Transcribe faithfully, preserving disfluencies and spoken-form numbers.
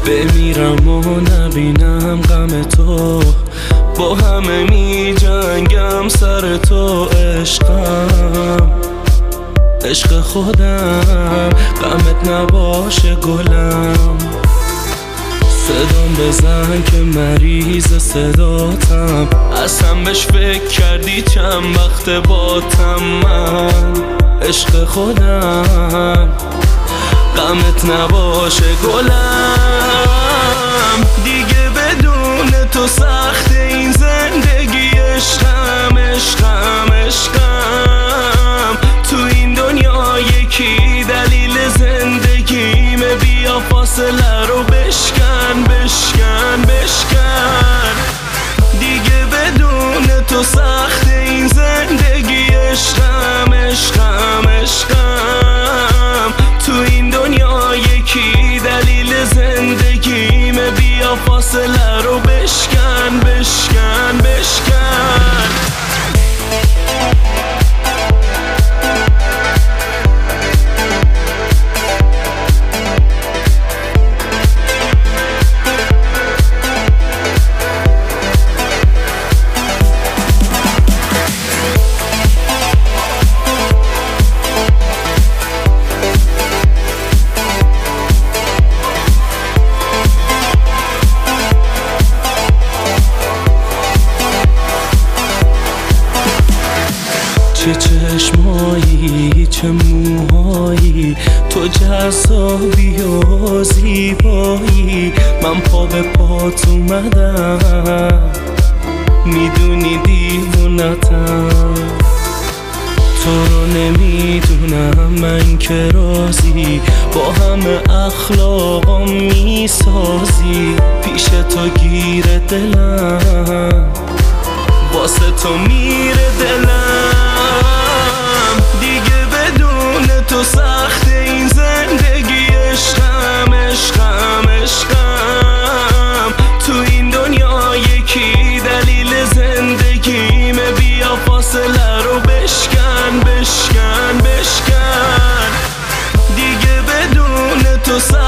بمیرم و نبینم غم تو، با همه می جنگم سر تو. عشقم عشق خودم، غمت نباشه گلم. صدام بزن که مریض صداتم، اصلا بهش فکر کردی چند وقت باتم من. عشق خودم، غمت نباشه گلم. دیگه بدون تو سخت این زندگی. عشقم عشقم عشقم، تو این دنیا یکی دلیل زندگیمه. بیا فاصله رو بشکن بشکن بشکن. دیگه بدون تو سخت این زندگی. عشقم عشقم عشقم، تو این دنیا یکی دلیل زندگیمه. بیا فاصله رو بشکن بشکن بشکن. چه چشمایی چه موهایی، تو جذابی و زیبایی. من پا به پات اومدم، میدونی دیوونتم. تو رو نمیدونم من که رازی، با همه اخلاقام میسازی. پیش تو گیر دلم، واسه تو میره دلم. دیگه بدون تو سخت این زندگی. عشقم عشقم عشقم، تو این دنیا یکی دلیل زندگیمه. بیا فاصله رو بشکن بشکن بشکن. دیگه بدون تو سخت